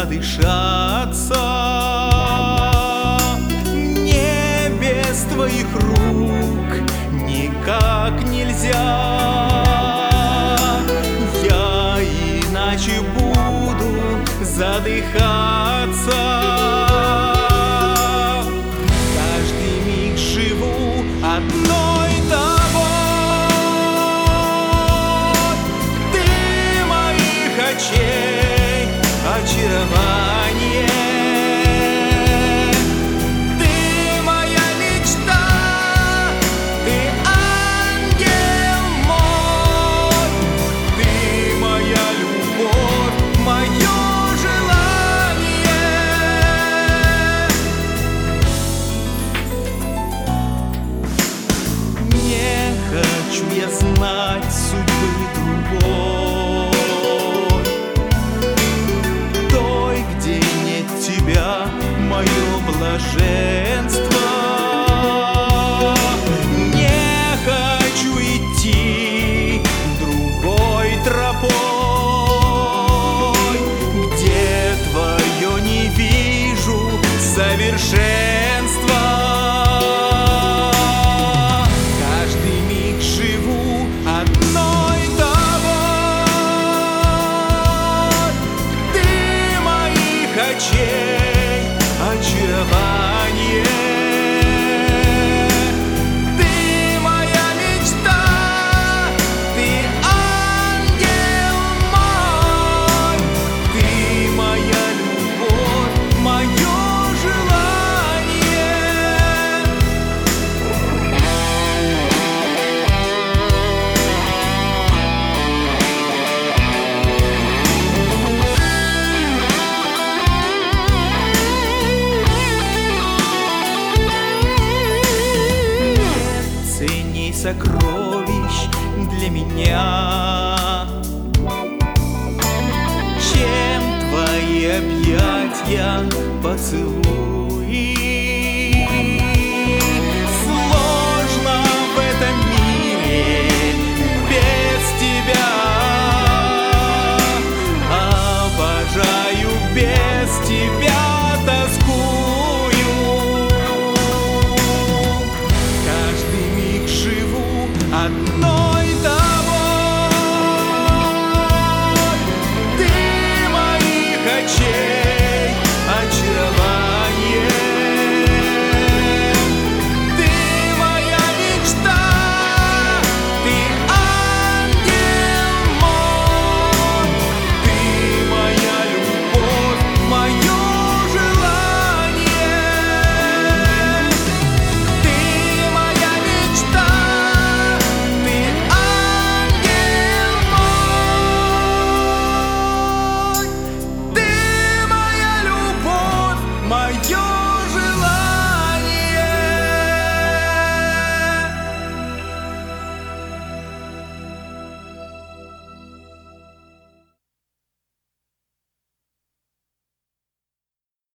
надышаться. Мне без твоих рук никак нельзя. Я иначе буду задыхаться. Каждый миг живу одной тобой. Ты моих очей очарование. Ты моя мечта, ты ангел мой. Ты моя любовь, мое желание. Не хочу я знать судьбы другой, той, где нет тебя, мое блаженство. Не хочу идти другой тропой, где твое не вижу совершенства. Каждый миг живу одной тобой. Ты моих очей очарование. Ты моя мечта, ты ангел мой. Ты моя любовь, мое желание. Ценней сокровищ для меня, чем твои объятья, поцелуи.